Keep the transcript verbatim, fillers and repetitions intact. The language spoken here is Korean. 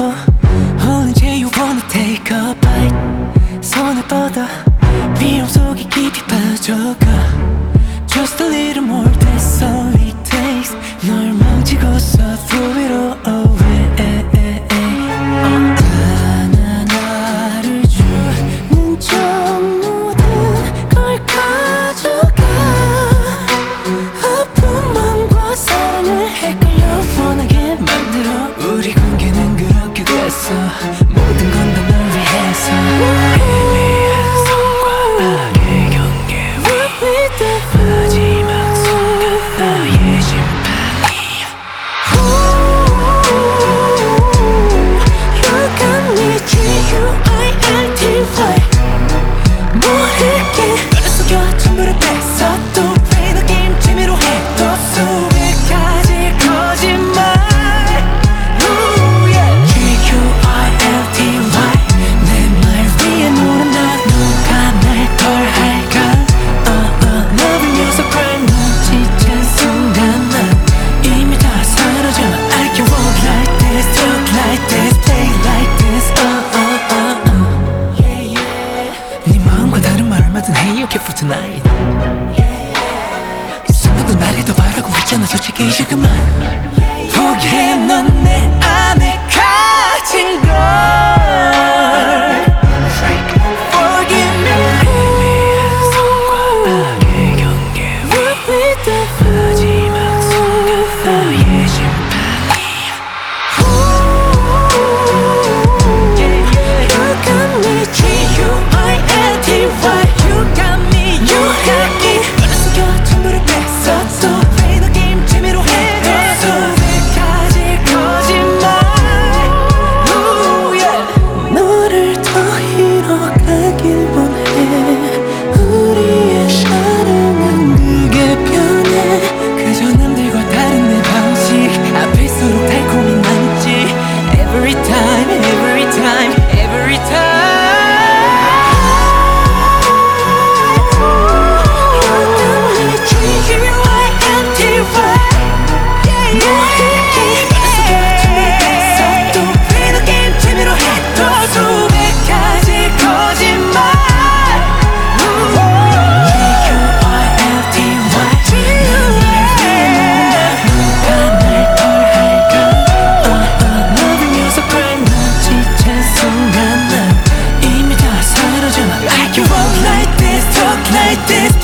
beautiful. Only day you wanna take a bite. 손을 뻗어 미움 속에 깊이 빠져가. Just a little more, that's all it takes. 널 망치고서 throw it all away. 하나하나를 주는 점 모든 걸 가져가. 아픈 맘과 사랑을 헷갈려 원하게 만들어. 우리 관계는 그렇게 됐어. 모든 건 다 널 위해서. 애매한 손과 악의 경계 위 마지막 순간 나의 심판이야. You got me, G U I L T Y. 모를게 너를 속여 전부를 뺏어. 또 play the game 재미로 해. 또 수백 가지 거짓말. Hey, okay for tonight. 생각도 말해도 바라고 있잖아. 솔직히 이제 그만 포기해. 넌 내 안에 가진 걸. Forgive me. 애매한 손과 악의 경계 위 마지막 순간 나의 심판이야. You got me, G U I L T Y. Like this, talk like this.